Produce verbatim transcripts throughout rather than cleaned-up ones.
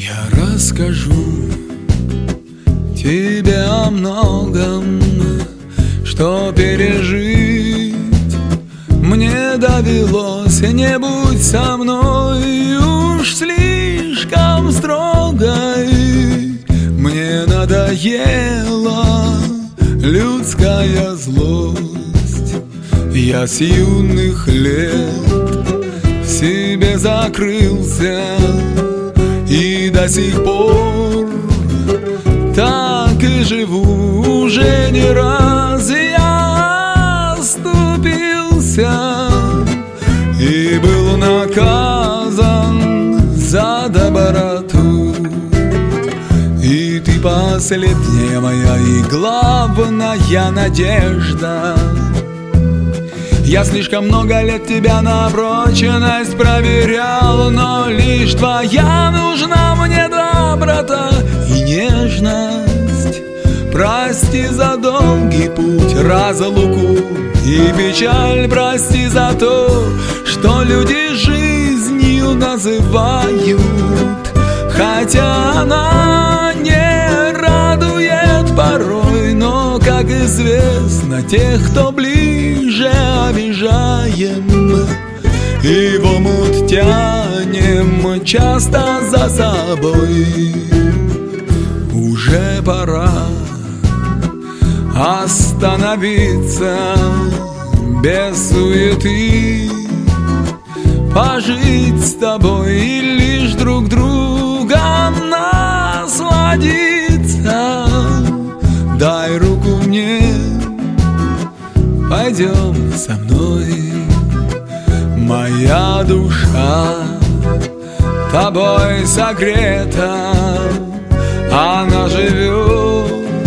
Я расскажу тебе о многом, что пережить мне довелось. Не будь со мной уж слишком строгой. Мне надоела людская злость. Я с юных лет в себе закрылся, и до сих пор так и живу. Уже не раз я оступился и был наказан за доброту. И ты последняя моя и главная надежда. Я слишком много лет тебя на прочность проверял, но лишь твоя нужна мне доброта и нежность. Прости за долгий путь, разлуку и печаль. Прости за то, что люди жизнью называют, хотя она не радует порой. Но, как известно, тех, кто ближе, обижаем и в омут тянем часто за собой. Уже пора остановиться без суеты, пожить с тобой и лишь друг другом насладиться. Дай руку мне, пойдем со мной. Моя душа тобой согрета, она живет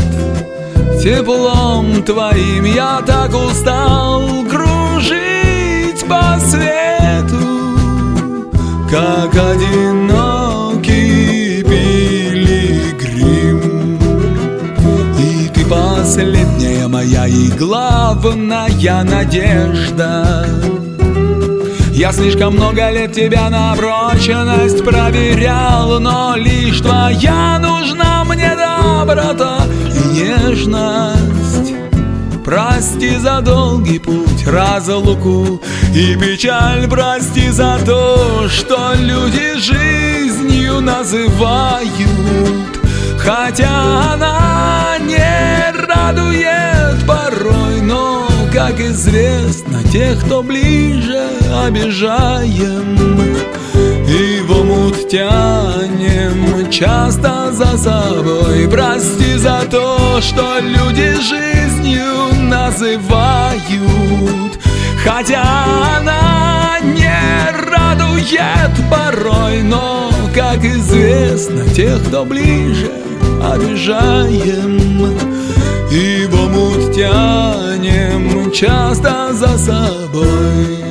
теплом твоим. Я так устал кружить по свету, как одинокий пилигрим. И ты последняя моя и главная надежда. Я слишком много лет тебя на прочность проверял, но лишь твоя нужна мне доброта и нежность. Прости за долгий путь, разлуку и печаль. Прости за то, что люди жизнью называют, хотя она не радует порой. Но, как известно, тех, кто ближе, обижаем и в омут тянем часто за собой. Прости за то, что люди жизнью называют, хотя она не радует порой. Но, как известно, тех, кто ближе, обижаем и в омут тянем часто за собой.